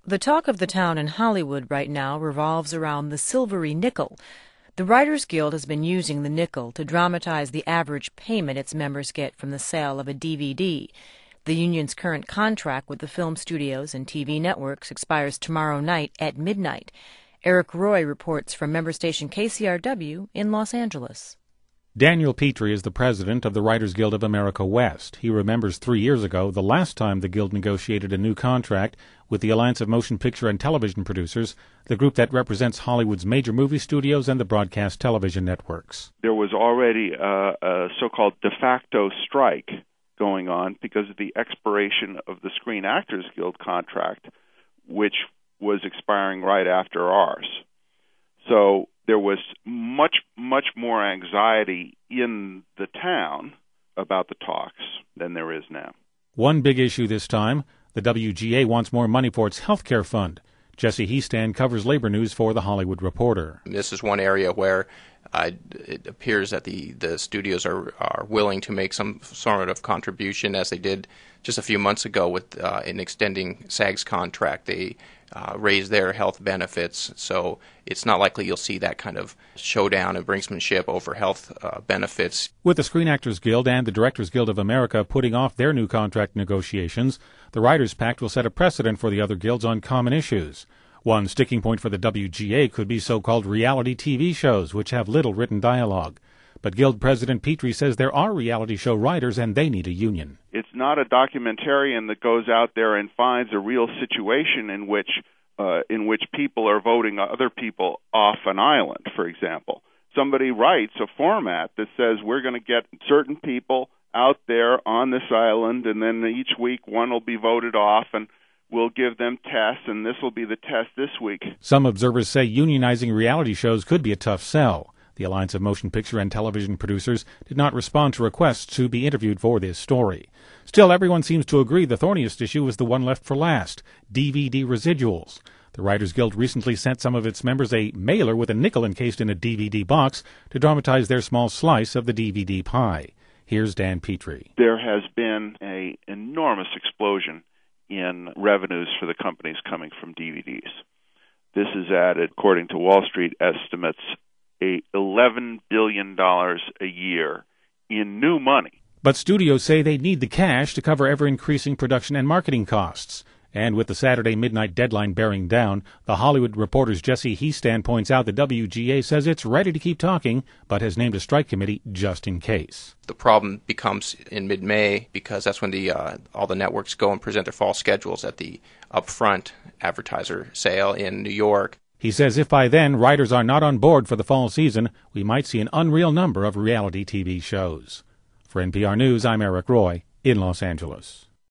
The talk of the town in Hollywood right now revolves around the silvery nickel. The Writers Guild has been using the nickel to dramatize the average payment its members get from the sale of a DVD. The union's current contract with the film studios and TV networks expires tomorrow night at midnight. Eric Roy reports from member station KCRW in Los Angeles. Daniel Petrie is the president of the Writers Guild of America West. He remembers 3 years ago, the last time the Guild negotiated a new contract with the Alliance of Motion Picture and Television Producers, the group that represents Hollywood's major movie studios and the broadcast television networks. There was already a so-called de facto strike going on because of the expiration of the Screen Actors Guild contract, which was expiring right after ours. So there was much more anxiety in the town about the talks than there is now. One big issue this time, the WGA wants more money for its health care fund. Jesse Heastand covers labor news for The Hollywood Reporter. This is one area where it appears that the studios are willing to make some sort of contribution, as they did just a few months ago with in extending SAG's contract. They raised their health benefits, so it's not likely you'll see that kind of showdown and brinksmanship over health benefits. With the Screen Actors Guild and the Directors Guild of America putting off their new contract negotiations, the Writers' Pact will set a precedent for the other guilds on common issues. One sticking point for the WGA could be so-called reality TV shows, which have little written dialogue. But Guild President Petrie says there are reality show writers and they need a union. It's not a documentarian that goes out there and finds a real situation in which people are voting other people off an island, for example. Somebody writes a format that says we're going to get certain people out there on this island, and then each week one will be voted off, and we'll give them tests, and this will be the test this week. Some observers say unionizing reality shows could be a tough sell. The Alliance of Motion Picture and Television Producers did not respond to requests to be interviewed for this story. Still, everyone seems to agree the thorniest issue is the one left for last, DVD residuals. The Writers Guild recently sent some of its members a mailer with a nickel encased in a DVD box to dramatize their small slice of the DVD pie. Here's Dan Petrie. There has been an enormous explosion in revenues for the companies coming from DVDs. This has added, according to Wall Street estimates, $11 billion a year in new money. But studios say they need the cash to cover ever-increasing production and marketing costs. And with the Saturday midnight deadline bearing down, The Hollywood Reporter's Jesse Heastand points out the WGA says it's ready to keep talking, but has named a strike committee just in case. The problem becomes in mid-May, because that's when all the networks go and present their fall schedules at the upfront advertiser sale in New York. He says if by then writers are not on board for the fall season, we might see an unreal number of reality TV shows. For NPR News, I'm Eric Roy in Los Angeles.